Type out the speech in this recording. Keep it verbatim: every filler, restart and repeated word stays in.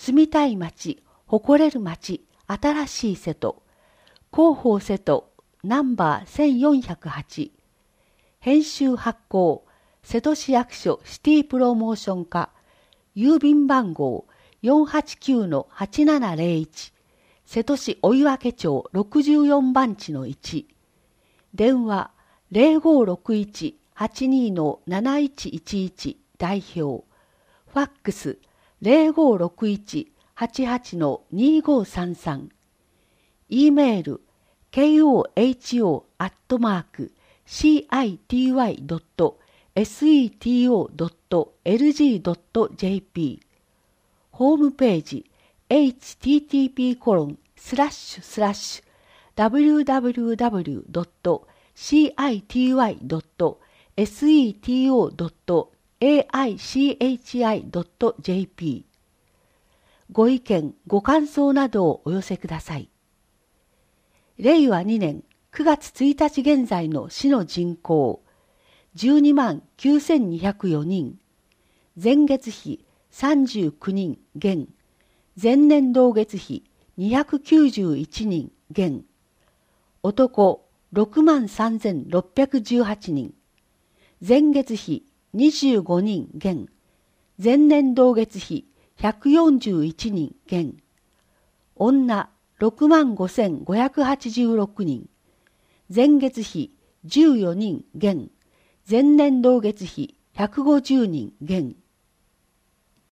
住みたい町、誇れる町、新しい瀬戸、広報瀬戸、ナンバーせんよんひゃくはち、編集発行、瀬戸市役所シティプロモーション課、郵便番号 よんはちきゅうのはちななゼロいち、瀬戸市追分町ろくじゅうよんばんちのいち、電話 ゼロごろくいち はちにのなないちいちいち 代表、ファックス ゼロごろくいち はちはちのにごさんさん、E メール ケーオーエイチオー アットマーク シーアイティーワイ ドット セト ドット エルジー ドット ジェーピー、 ホームページ エイチティーティーピーコロンスラッシュスラッシュダブリューダブリューダブリュー ドット シーアイティーワイ ドット セト ドット エーアイシーエイチアイ ドット ジェーピー、 ご意見ご感想などをお寄せください。れいわにねんくがつついたち現在の市の人口じゅうにまんきゅうせんにひゃくよにん、前月比さんじゅうきゅうにん減、前年同月比にひゃくきゅうじゅういちにん減、男ろくまんさんぜんろっぴゃくじゅうはちにん、前月比にじゅうごにん減、前年同月比ひゃくよんじゅういちにん減、女ろくまんごせんごひゃくはちじゅうろくにん、前月比じゅうよにん減、前年同月比ひゃくごじゅうにん減、